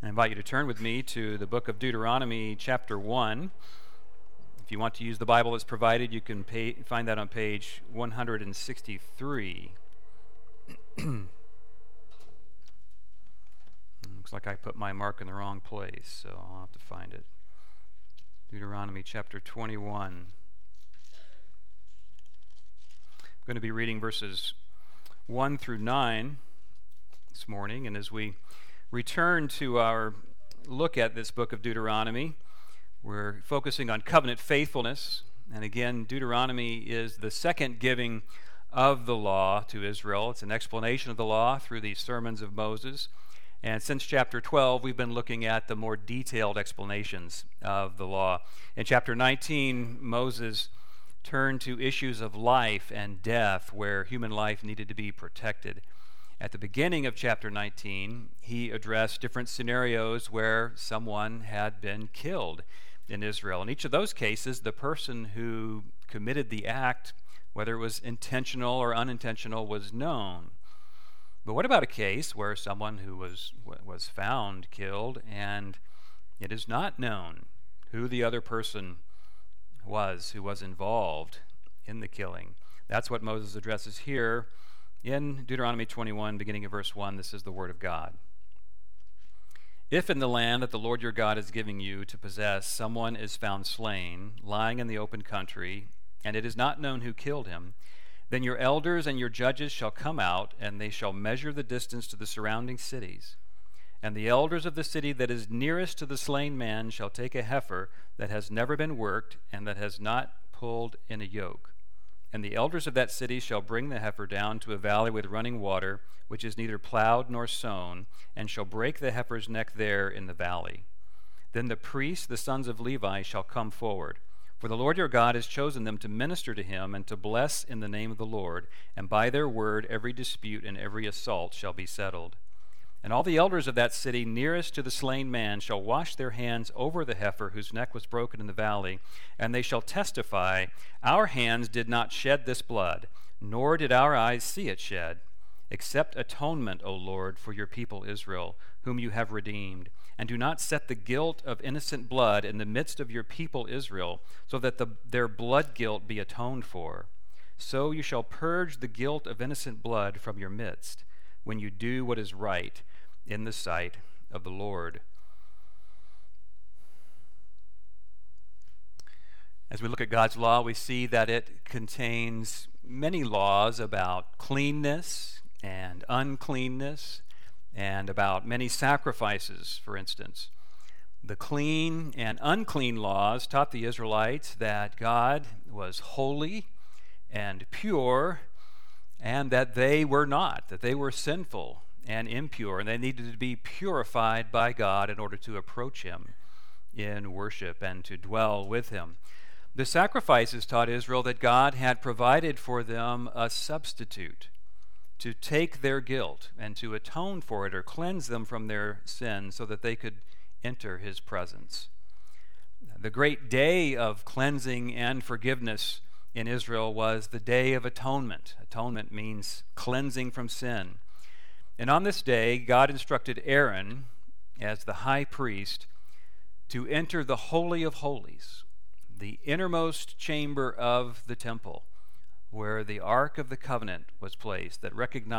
I invite you to turn with me to the book of Deuteronomy, chapter 1. If you want to use the Bible that's provided, you can find that on page 163. Looks like I put my mark in the wrong place, so I'll have to find it. Deuteronomy chapter 21. I'm going to be reading verses 1 through 9 this morning, and as we return to our look at this book of Deuteronomy, we're focusing on covenant faithfulness. And again, Deuteronomy is the second giving of the law to Israel. It's an explanation of the law through the sermons of Moses. And since chapter 12, we've been looking at the more detailed explanations of the law. In chapter 19, Moses turned to issues of life and death, where human life needed to be protected. At the beginning of chapter 19, he addressed different scenarios where someone had been killed in Israel. In each of those cases, the person who committed the act, whether it was intentional or unintentional, was known. But what about a case where someone who was found killed and it is not known who the other person was who was involved in the killing? That's what Moses addresses here in Deuteronomy 21, beginning of verse 1. This is the word of God. If in the land that the Lord your God is giving you to possess, someone is found slain, lying in the open country, and it is not known who killed him, then your elders and your judges shall come out, and they shall measure the distance to the surrounding cities. And the elders of the city that is nearest to the slain man shall take a heifer that has never been worked and that has not pulled in a yoke. And the elders of that city shall bring the heifer down to a valley with running water, which is neither plowed nor sown, and shall break the heifer's neck there in the valley. Then the priests, the sons of Levi, shall come forward. For the Lord your God has chosen them to minister to him and to bless in the name of the Lord, and by their word every dispute and every assault shall be settled. And all the elders of that city nearest to the slain man shall wash their hands over the heifer whose neck was broken in the valley, and they shall testify, our hands did not shed this blood, nor did our eyes see it shed. Accept atonement, O Lord, for your people Israel, whom you have redeemed, and do not set the guilt of innocent blood in the midst of your people Israel, so that their blood guilt be atoned for. So you shall purge the guilt of innocent blood from your midst, when you do what is right in the sight of the Lord. As we look at God's law, we see that it contains many laws about cleanness and uncleanness, and about many sacrifices, for instance. The clean and unclean laws taught the Israelites that God was holy and pure, and that they were not, that they were sinful and impure, and they needed to be purified by God in order to approach him in worship and to dwell with him. The sacrifices taught Israel that God had provided for them a substitute to take their guilt and to atone for it or cleanse them from their sin so that they could enter his presence. The great day of cleansing and forgiveness in Israel was the Day of Atonement. Atonement means cleansing from sin. And on this day, God instructed Aaron, as the high priest, to enter the Holy of Holies, the innermost chamber of the temple, where the Ark of the Covenant was placed that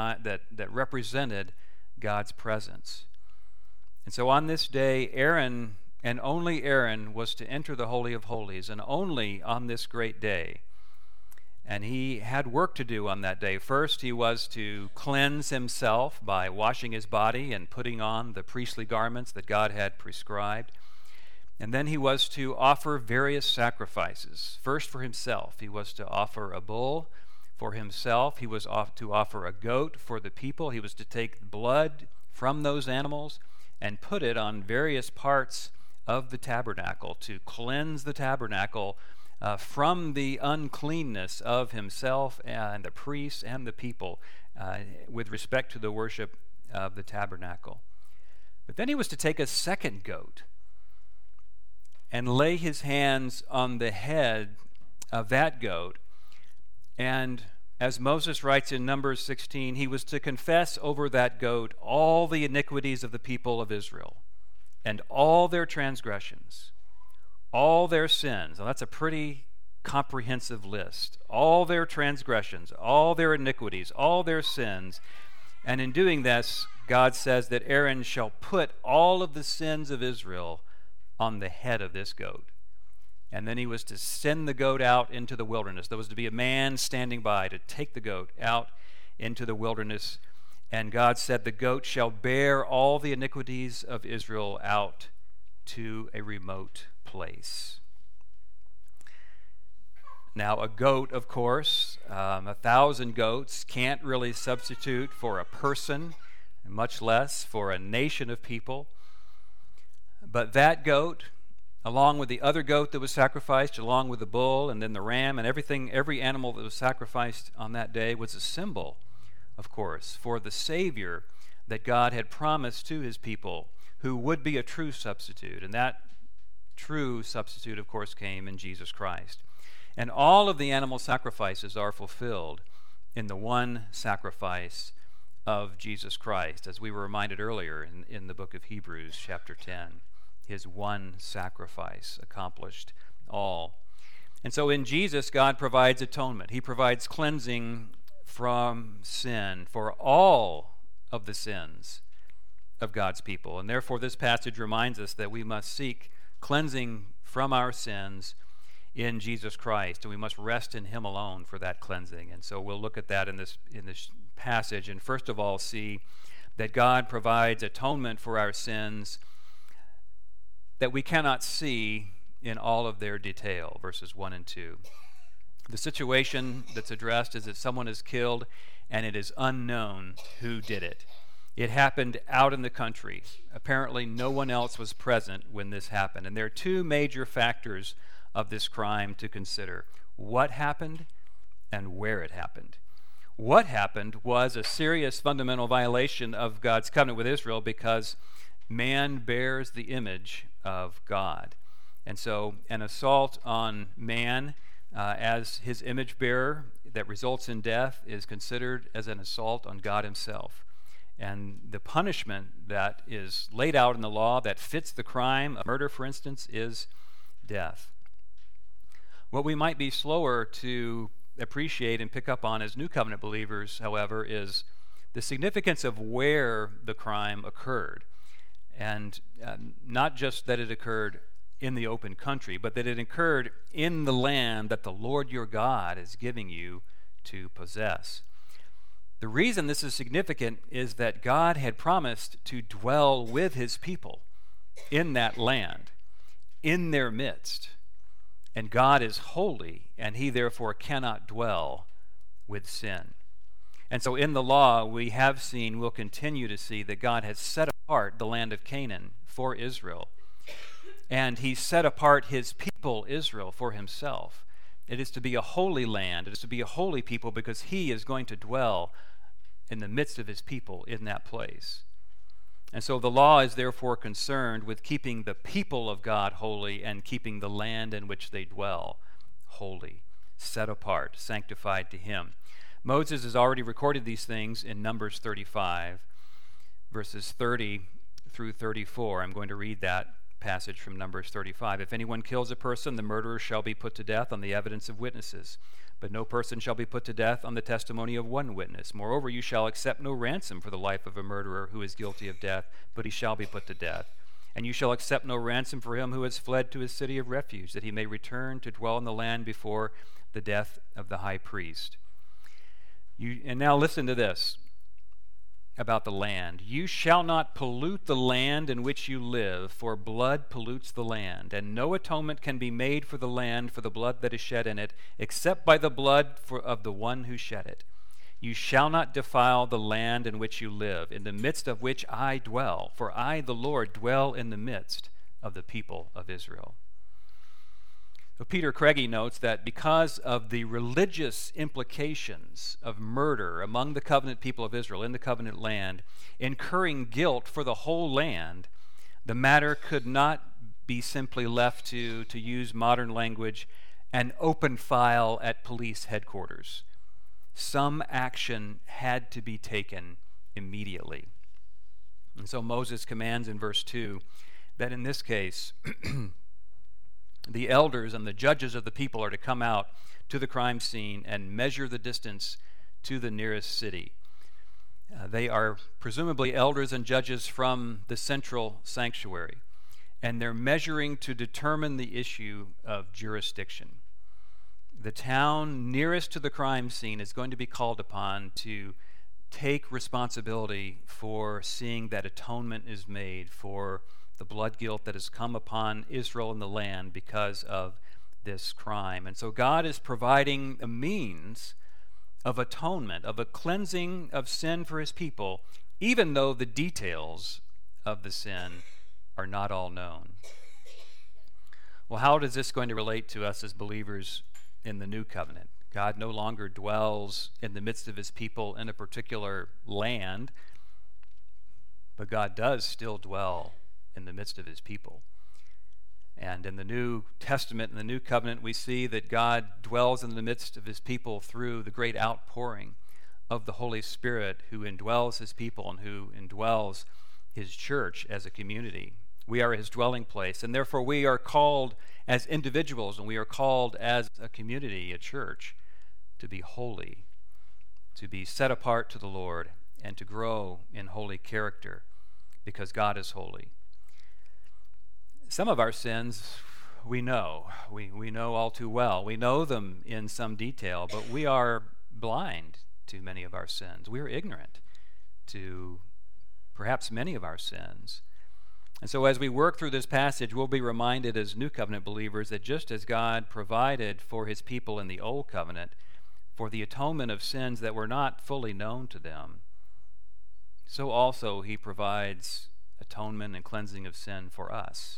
represented God's presence. And so on this day, Aaron, and only Aaron, was to enter the Holy of Holies, and only on this great day. And he had work to do on that day. First, he was to cleanse himself by washing his body and putting on the priestly garments that God had prescribed. And then he was to offer various sacrifices. First, for himself, he was to offer a bull for himself. He was to offer a goat for the people. He was to take blood from those animals and put it on various parts of the tabernacle to cleanse the tabernacle from the uncleanness of himself and the priests and the people with respect to the worship of the tabernacle. But then he was to take a second goat and lay his hands on the head of that goat. And as Moses writes in Numbers 16, he was to confess over that goat all the iniquities of the people of Israel. and all their transgressions, all their sins. Now that's a pretty comprehensive list. All their transgressions, all their iniquities, all their sins. And in doing this, God says that Aaron shall put all of the sins of Israel on the head of this goat. And then he was to send the goat out into the wilderness. There was to be a man standing by to take the goat out into the wilderness. And God said, the goat shall bear all the iniquities of Israel out to a remote place. Now, a goat, of course, 1,000 goats can't really substitute for a person, much less for a nation of people. But that goat, along with the other goat that was sacrificed, along with the bull and then the ram and every animal that was sacrificed on that day was a symbol, of course, for the Savior that God had promised to his people, who would be a true substitute. And that true substitute, of course, came in Jesus Christ. And all of the animal sacrifices are fulfilled in the one sacrifice of Jesus Christ, as we were reminded earlier in the book of Hebrews, chapter 10. His one sacrifice accomplished all. And so in Jesus, God provides atonement. He provides cleansing from sin for all of the sins of God's people. And therefore, this passage reminds us that we must seek cleansing from our sins in Jesus Christ, and we must rest in him alone for that cleansing. And so we'll look at that in this passage, and first of all see that God provides atonement for our sins that we cannot see in all of their detail, verses 1 and 2. The situation that's addressed is that someone is killed and it is unknown who did it. It happened out in the country. Apparently no one else was present when this happened. And there are two major factors of this crime to consider: what happened and where it happened. What happened was a serious fundamental violation of God's covenant with Israel, because man bears the image of God. And so an assault on man as his image bearer that results in death is considered as an assault on God himself. And the punishment that is laid out in the law that fits the crime, murder for instance, is death. What we might be slower to appreciate and pick up on as New Covenant believers, however, is the significance of where the crime occurred. And not just that it occurred in the open country, but that it occurred in the land that the Lord your God is giving you to possess. The reason this is significant is that God had promised to dwell with his people in that land, in their midst. And God is holy, and he therefore cannot dwell with sin. And so in the law, we have seen, we'll continue to see, that God has set apart the land of Canaan for Israel. And he set apart his people, Israel, for himself. It is to be a holy land. It is to be a holy people, because he is going to dwell in the midst of his people in that place. And so the law is therefore concerned with keeping the people of God holy and keeping the land in which they dwell holy, set apart, sanctified to him. Moses has already recorded these things in Numbers 35, verses 30 through 34. I'm going to read that passage from Numbers 35. If anyone kills a person, the murderer shall be put to death on the evidence of witnesses. But no person shall be put to death on the testimony of one witness. Moreover, you shall accept no ransom for the life of a murderer who is guilty of death, but he shall be put to death. And you shall accept no ransom for him who has fled to his city of refuge, that he may return to dwell in the land before the death of the high priest. And now listen to this about the land. You shall not pollute the land in which you live, for blood pollutes the land, and no atonement can be made for the land for the blood that is shed in it, except by the blood of the one who shed it. You shall not defile the land in which you live, in the midst of which I dwell, for I, the Lord, dwell in the midst of the people of Israel. So Peter Craigie notes that because of the religious implications of murder among the covenant people of Israel in the covenant land, incurring guilt for the whole land, the matter could not be simply left to use modern language, an open file at police headquarters. Some action had to be taken immediately. And so Moses commands in verse 2 that in this case, the elders and the judges of the people are to come out to the crime scene and measure the distance to the nearest city. They are presumably elders and judges from the central sanctuary, and they're measuring to determine the issue of jurisdiction. The town nearest to the crime scene is going to be called upon to take responsibility for seeing that atonement is made for the blood guilt that has come upon Israel and the land because of this crime. And so God is providing a means of atonement, of a cleansing of sin for his people, even though the details of the sin are not all known. Well, how is this going to relate to us as believers in the new covenant? God no longer dwells in the midst of his people in a particular land, but God does still dwell in the midst of his people. And in the New Testament, in the New Covenant, we see that God dwells in the midst of his people through the great outpouring of the Holy Spirit, who indwells his people and who indwells his church as a community. We are his dwelling place, and therefore we are called as individuals, and we are called as a community, a church, to be holy, to be set apart to the Lord, and to grow in holy character, because God is holy. Some of our sins we know. We know all too well. We know them in some detail, but we are blind to many of our sins. We are ignorant to perhaps many of our sins. And so as we work through this passage, we'll be reminded as New Covenant believers that just as God provided for his people in the Old Covenant for the atonement of sins that were not fully known to them, so also he provides atonement and cleansing of sin for us,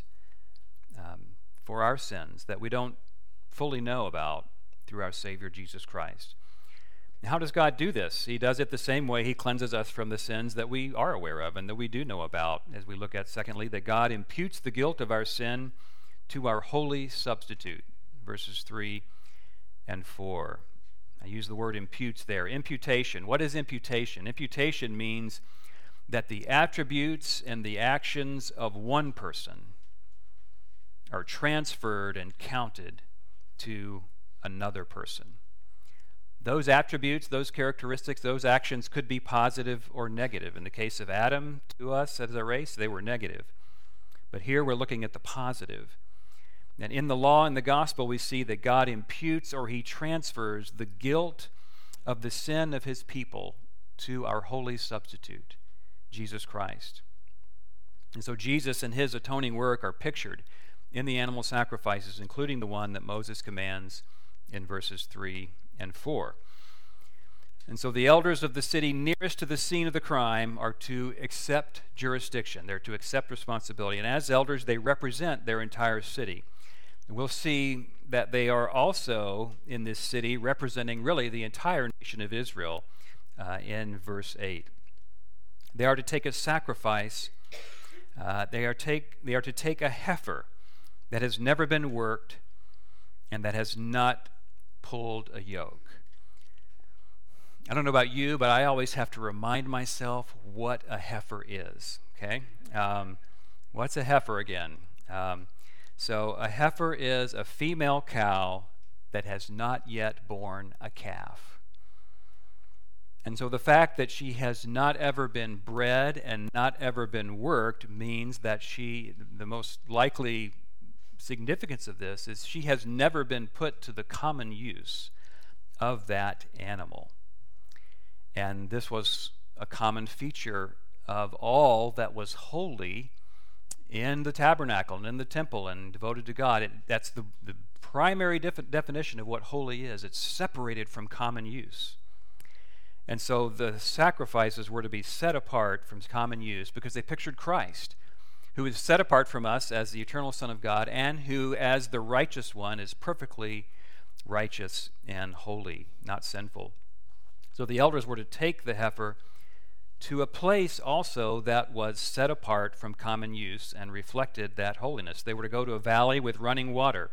for our sins that we don't fully know about through our Savior Jesus Christ. How does God do this? He does it the same way he cleanses us from the sins that we are aware of and that we do know about, as we look at, secondly, that God imputes the guilt of our sin to our holy substitute, verses 3 and 4. I use the word imputes there. Imputation. What is imputation? Imputation means that the attributes and the actions of one person are transferred and counted to another person. Those attributes, those characteristics, those actions could be positive or negative. In the case of Adam, to us as a race, they were negative. But here we're looking at the positive. And in the law and the gospel, we see that God imputes or he transfers the guilt of the sin of his people to our holy substitute, Jesus Christ. And so Jesus and his atoning work are pictured in the animal sacrifices, including the one that Moses commands in verses 3 and 4. And so the elders of the city nearest to the scene of the crime are to accept jurisdiction. They're to accept responsibility. And as elders, they represent their entire city. And we'll see that they are also in this city representing really the entire nation of Israel in verse 8. They are to take a sacrifice. They are to take a heifer that has never been worked and that has not pulled a yoke. I don't know about you, but I always have to remind myself what a heifer is, okay? What's a heifer again? So a heifer is a female cow that has not yet born a calf. And so the fact that she has not ever been bred and not ever been worked means that the most likely significance of this is she has never been put to the common use of that animal. And this was a common feature of all that was holy in the tabernacle and in the temple and devoted to God. That's the primary definition of what holy is. It's separated from common use. And so the sacrifices were to be set apart from common use because they pictured Christ, who is set apart from us as the eternal Son of God, and who, as the righteous one, is perfectly righteous and holy, not sinful. So the elders were to take the heifer to a place also that was set apart from common use and reflected that holiness. They were to go to a valley with running water.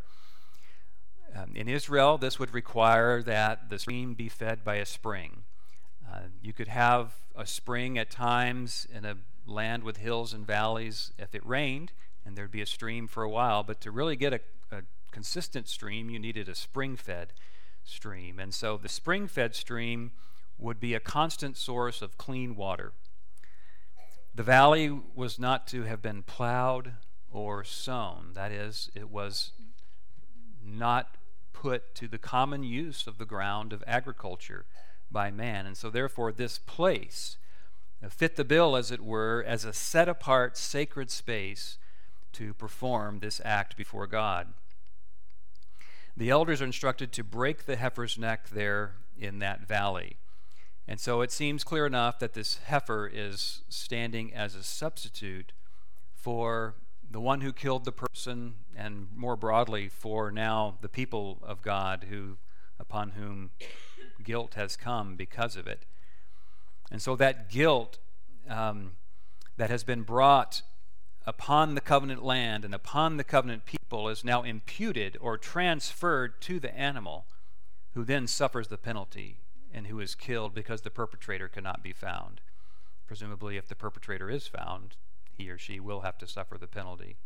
In Israel, this would require that the stream be fed by a spring. You could have a spring at times in a land with hills and valleys. If it rained and there'd be a stream for a while. But to really get a consistent stream, you needed a spring-fed stream. And so the spring-fed stream would be a constant source of clean water. The valley was not to have been plowed or sown. That is, it was not put to the common use of the ground of agriculture by man. And so therefore this place fit the bill, as it were, as a set-apart sacred space to perform this act before God. The elders are instructed to break the heifer's neck there in that valley. And so it seems clear enough that this heifer is standing as a substitute for the one who killed the person, and more broadly for now the people of God upon whom guilt has come because of it. And so that guilt that has been brought upon the covenant land and upon the covenant people is now imputed or transferred to the animal, who then suffers the penalty and who is killed because the perpetrator cannot be found. Presumably, if the perpetrator is found, he or she will have to suffer the penalty.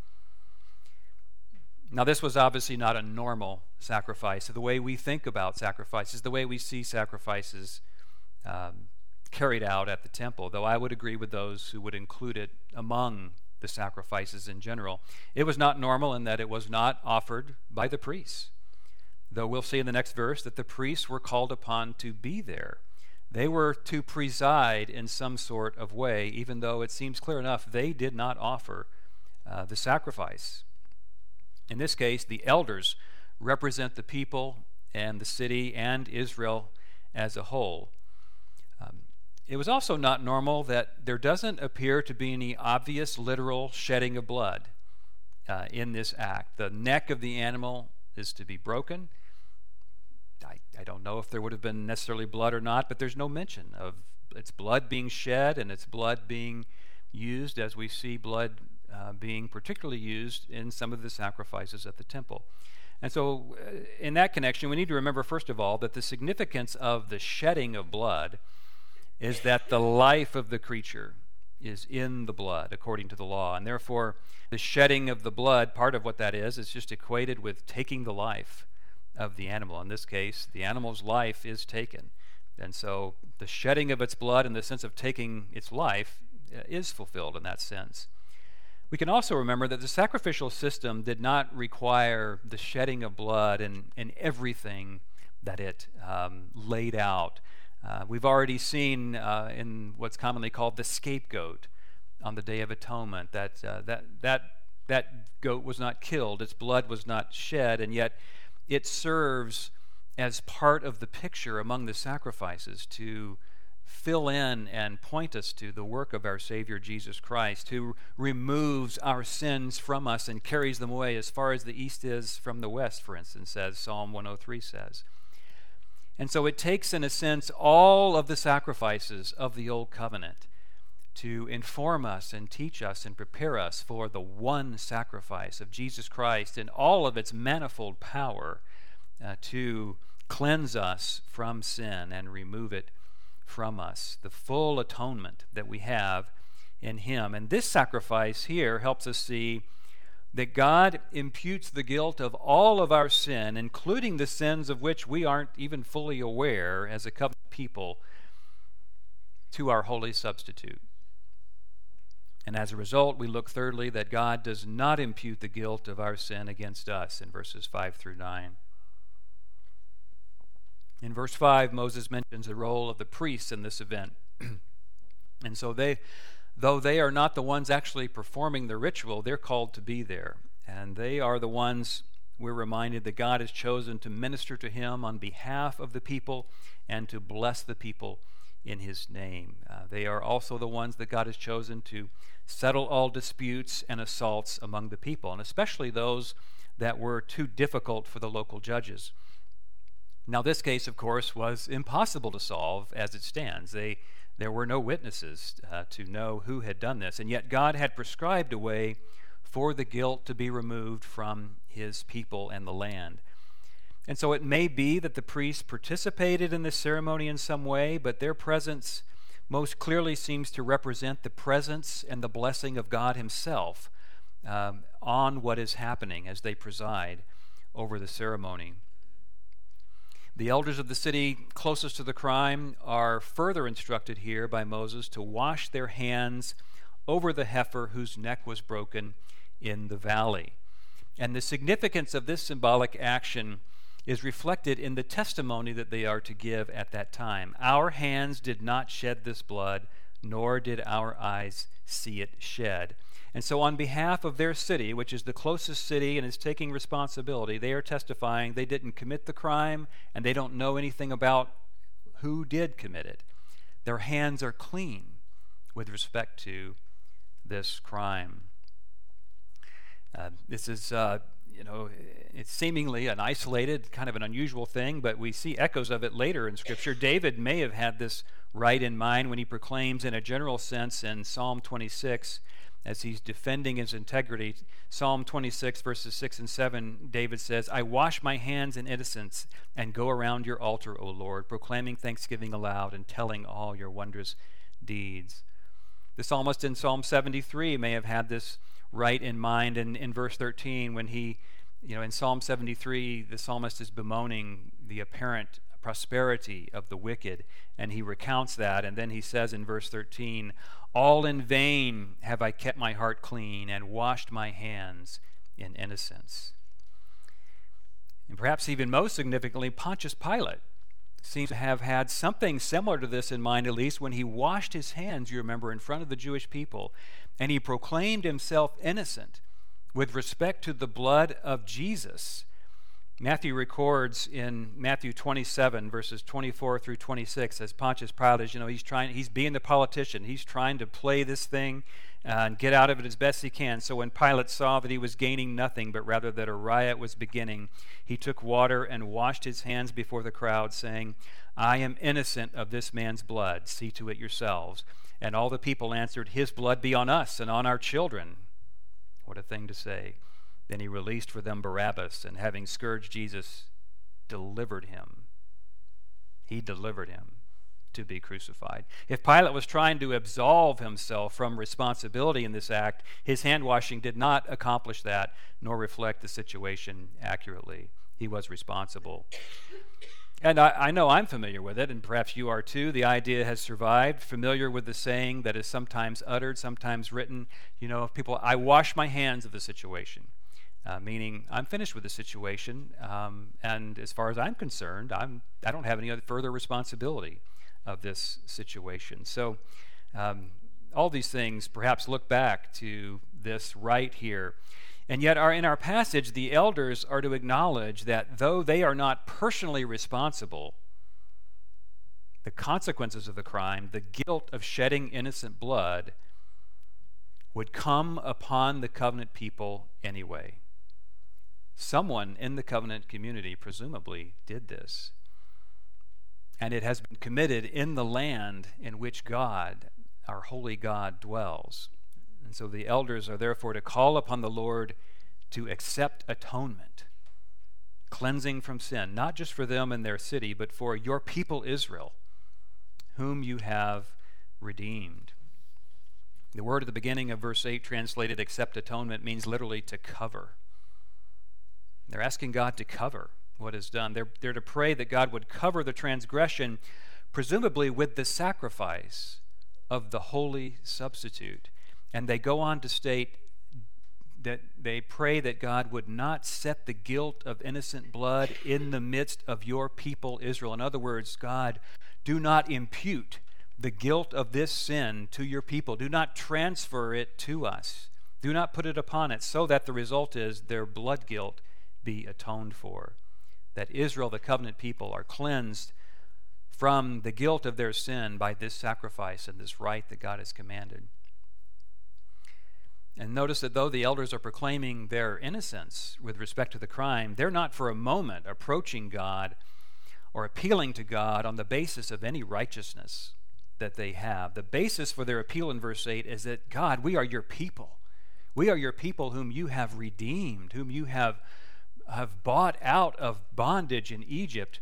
Now, this was obviously not a normal sacrifice. The way we think about sacrifices, the way we see sacrifices carried out at the temple, though I would agree with those who would include it among the sacrifices in general. It was not normal in that it was not offered by the priests, though we'll see in the next verse that the priests were called upon to be there. They were to preside in some sort of way, even though it seems clear enough they did not offer the sacrifice. In this case, the elders represent the people and the city and Israel as a whole. It was also not normal that there doesn't appear to be any obvious literal shedding of blood in this act. The neck of the animal is to be broken. I don't know if there would have been necessarily blood or not, but there's no mention of its blood being shed and its blood being used, as we see blood being particularly used in some of the sacrifices at the temple. And so in that connection, we need to remember, first of all, that the significance of the shedding of blood is that the life of the creature is in the blood, according to the law. And therefore, the shedding of the blood, part of what that is just equated with taking the life of the animal. In this case, the animal's life is taken. And so the shedding of its blood in the sense of taking its life is fulfilled in that sense. We can also remember that the sacrificial system did not require the shedding of blood in everything that it laid out. We've already seen in what's commonly called the scapegoat on the Day of Atonement that goat was not killed, its blood was not shed, and yet it serves as part of the picture among the sacrifices to fill in and point us to the work of our Savior Jesus Christ, who removes our sins from us and carries them away as far as the east is from the west, for instance, as Psalm 103 says. And so it takes, in a sense, all of the sacrifices of the Old Covenant to inform us and teach us and prepare us for the one sacrifice of Jesus Christ in all of its manifold power to cleanse us from sin and remove it from us, the full atonement that we have in Him. And this sacrifice here helps us see that God imputes the guilt of all of our sin, including the sins of which we aren't even fully aware as a covenant people, to our holy substitute. And as a result, we look thirdly that God does not impute the guilt of our sin against us in verses 5 through 9. In verse 5, Moses mentions the role of the priests in this event. And so though they are not the ones actually performing the ritual, they're called to be there. And they are the ones, we're reminded, that God has chosen to minister to Him on behalf of the people and to bless the people in His name. They are also the ones that God has chosen to settle all disputes and assaults among the people, and especially those that were too difficult for the local judges. Now, this case, of course, was impossible to solve as it stands. There were no witnesses to know who had done this, and yet God had prescribed a way for the guilt to be removed from His people and the land. And so it may be that the priests participated in this ceremony in some way, but their presence most clearly seems to represent the presence and the blessing of God Himself on what is happening as they preside over the ceremony. The elders of the city closest to the crime are further instructed here by Moses to wash their hands over the heifer whose neck was broken in the valley. And the significance of this symbolic action is reflected in the testimony that they are to give at that time. Our hands did not shed this blood, nor did our eyes see it shed. And so on behalf of their city, which is the closest city and is taking responsibility, they are testifying they didn't commit the crime and they don't know anything about who did commit it. Their hands are clean with respect to this crime. This is, it's seemingly an isolated, kind of an unusual thing, but we see echoes of it later in Scripture. David may have had this right in mind when he proclaims in a general sense in Psalm 26, as he's defending his integrity. Psalm 26, verses 6 and 7, David says, I wash my hands in innocence and go around your altar, O Lord, proclaiming thanksgiving aloud and telling all your wondrous deeds. The psalmist in Psalm 73 may have had this right in mind in verse 13 when he, in Psalm 73, the psalmist is bemoaning the apparent prosperity of the wicked, and he recounts that, and then he says in verse 13, all in vain have I kept my heart clean and washed my hands in innocence. And perhaps even most significantly, Pontius Pilate seems to have had something similar to this in mind, at least when he washed his hands, you remember, in front of the Jewish people, and he proclaimed himself innocent with respect to the blood of Jesus. Matthew records in Matthew 27, verses 24 through 26, as Pontius Pilate is, he's being the politician. He's trying to play this thing and get out of it as best he can. So when Pilate saw that he was gaining nothing, but rather that a riot was beginning, he took water and washed his hands before the crowd, saying, I am innocent of this man's blood. See to it yourselves. And all the people answered, his blood be on us and on our children. What a thing to say. Then he released for them Barabbas, and having scourged Jesus, delivered him. He delivered him to be crucified. If Pilate was trying to absolve himself from responsibility in this act, his hand washing did not accomplish that, nor reflect the situation accurately. He was responsible. And I know I'm familiar with it, and perhaps you are too. The idea has survived, familiar with the saying that is sometimes uttered, sometimes written, people, I wash my hands of the situation. Meaning I'm finished with the situation, and as far as I'm concerned, I don't have any other further responsibility of this situation. So all these things perhaps look back to this right here. And yet in our passage, the elders are to acknowledge that though they are not personally responsible, the consequences of the crime, the guilt of shedding innocent blood, would come upon the covenant people anyway. Someone in the covenant community presumably did this. And it has been committed in the land in which God, our holy God, dwells. And so the elders are therefore to call upon the Lord to accept atonement, cleansing from sin, not just for them and their city, but for your people Israel, whom you have redeemed. The word at the beginning of verse 8, translated accept atonement, means literally to cover. They're asking God to cover what is done. They're to pray that God would cover the transgression, presumably with the sacrifice of the holy substitute. And they go on to state that they pray that God would not set the guilt of innocent blood in the midst of your people Israel. In other words, God, do not impute the guilt of this sin to your people. Do not transfer it to us. Do not put it upon it, so that the result is their blood guilt be atoned for. That Israel, the covenant people, are cleansed from the guilt of their sin by this sacrifice and this rite that God has commanded. And notice that though the elders are proclaiming their innocence with respect to the crime, they're not for a moment approaching God or appealing to God on the basis of any righteousness that they have. The basis for their appeal in verse 8 is that, God, we are your people. We are your people whom you have redeemed, whom you have bought out of bondage in Egypt.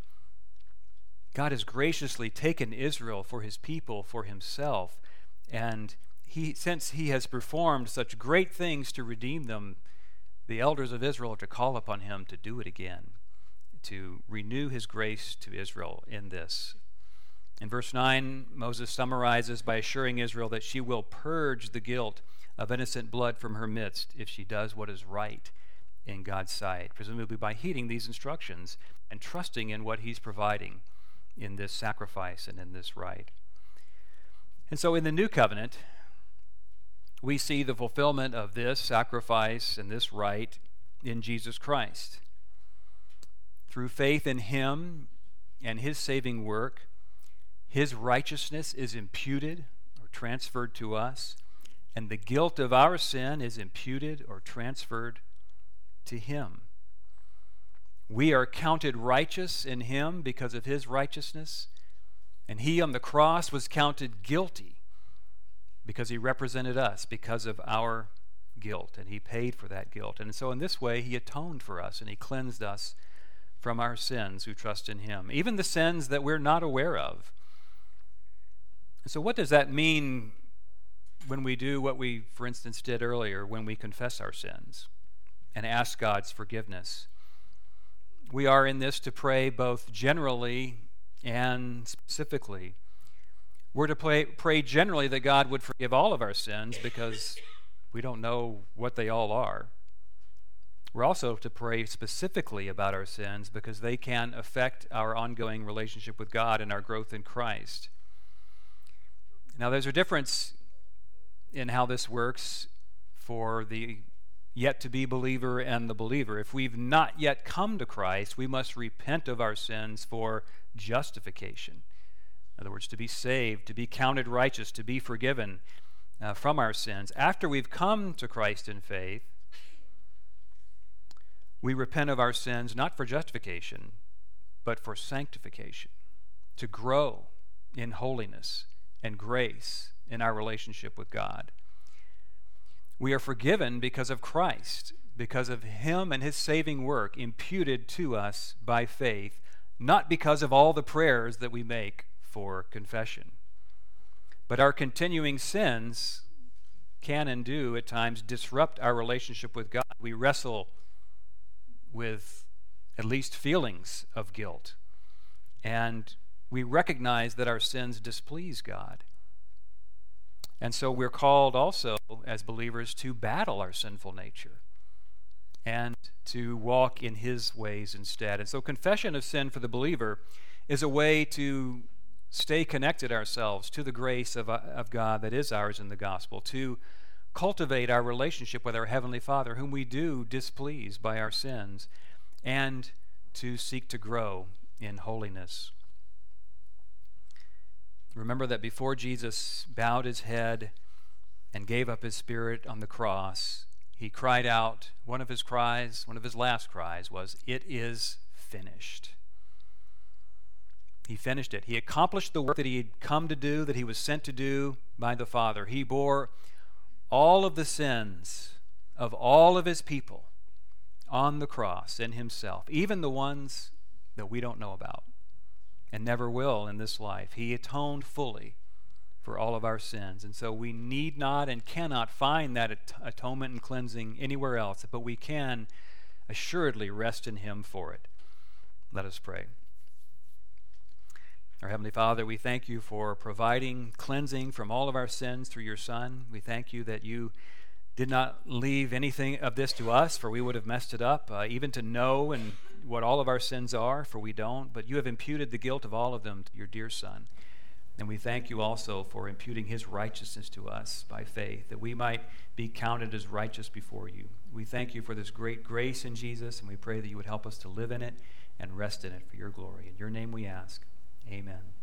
God has graciously taken Israel for his people, for himself, and since he has performed such great things to redeem them, the elders of Israel are to call upon him to do it again, to renew his grace to Israel in this. In verse 9, Moses summarizes by assuring Israel that she will purge the guilt of innocent blood from her midst if she does what is right in God's sight, presumably by heeding these instructions and trusting in what he's providing in this sacrifice and in this rite. And so in the new covenant, we see the fulfillment of this sacrifice and this rite in Jesus Christ. Through faith in him and his saving work, his righteousness is imputed or transferred to us, and the guilt of our sin is imputed or transferred to him. We are counted righteous in him because of his righteousness, and he on the cross was counted guilty because he represented us because of our guilt, and he paid for that guilt. And so in this way, he atoned for us, and he cleansed us from our sins who trust in him, even the sins that we're not aware of. So what does that mean when we do what we, for instance, did earlier, when we confess our sins and ask God's forgiveness? We are in this to pray both generally and specifically. We're to pray generally that God would forgive all of our sins because we don't know what they all are. We're also to pray specifically about our sins because they can affect our ongoing relationship with God and our growth in Christ. Now, there's a difference in how this works for the yet-to-be believer and the believer. If we've not yet come to Christ, we must repent of our sins for justification. In other words, to be saved, to be counted righteous, to be forgiven from our sins. After we've come to Christ in faith, we repent of our sins not for justification, but for sanctification, to grow in holiness and grace in our relationship with God. We are forgiven because of Christ, because of him and his saving work imputed to us by faith, not because of all the prayers that we make for confession. But our continuing sins can and do at times disrupt our relationship with God. We wrestle with at least feelings of guilt, and we recognize that our sins displease God. And so we're called also as believers to battle our sinful nature and to walk in his ways instead. And so confession of sin for the believer is a way to stay connected ourselves to the grace of God that is ours in the gospel, to cultivate our relationship with our Heavenly Father, whom we do displease by our sins, and to seek to grow in holiness. Remember that before Jesus bowed his head and gave up his spirit on the cross, he cried out, one of his last cries was, "It is finished." He finished it. He accomplished the work that he had come to do, that he was sent to do by the Father. He bore all of the sins of all of his people on the cross in himself, even the ones that we don't know about and never will in this life. He atoned fully for all of our sins. And so we need not and cannot find that atonement and cleansing anywhere else, but we can assuredly rest in him for it. Let us pray. Our Heavenly Father, we thank you for providing cleansing from all of our sins through your Son. We thank you that you did not leave anything of this to us, for we would have messed it up, even to know and what all of our sins are, for we don't. But you have imputed the guilt of all of them to your dear Son. And we thank you also for imputing his righteousness to us by faith, that we might be counted as righteous before you. We thank you for this great grace in Jesus, and we pray that you would help us to live in it and rest in it for your glory. In your name we ask. Amen.